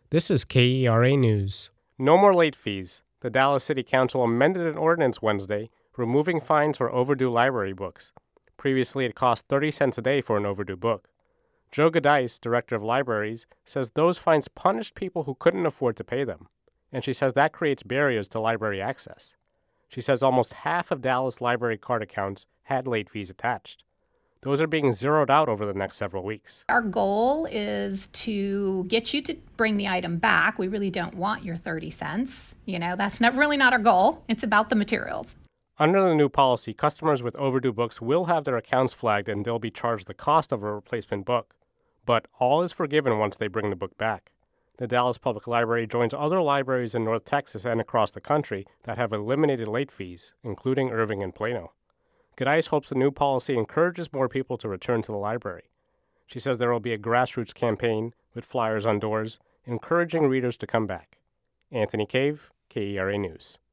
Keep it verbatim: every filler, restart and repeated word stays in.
This is K E R A News. No more late fees. The Dallas City Council amended an ordinance Wednesday, removing fines for overdue library books. Previously, it cost thirty cents a day for an overdue book. Joe Gadice, director of libraries, says those fines punished people who couldn't afford to pay them, and she says that creates barriers to library access. She says almost half of Dallas library card accounts had late fees attached. Those are being zeroed out over the next several weeks. Our goal is to get you to bring the item back. We really don't want your thirty cents. You know, that's not really not our goal. It's about the materials. Under the new policy, customers with overdue books will have their accounts flagged and they'll be charged the cost of a replacement book. But all is forgiven once they bring the book back. The Dallas Public Library joins other libraries in North Texas and across the country that have eliminated late fees, including Irving and Plano. Gadice hopes the new policy encourages more people to return to the library. She says there will be a grassroots campaign with flyers on doors encouraging readers to come back. Anthony Cave, K E R A News.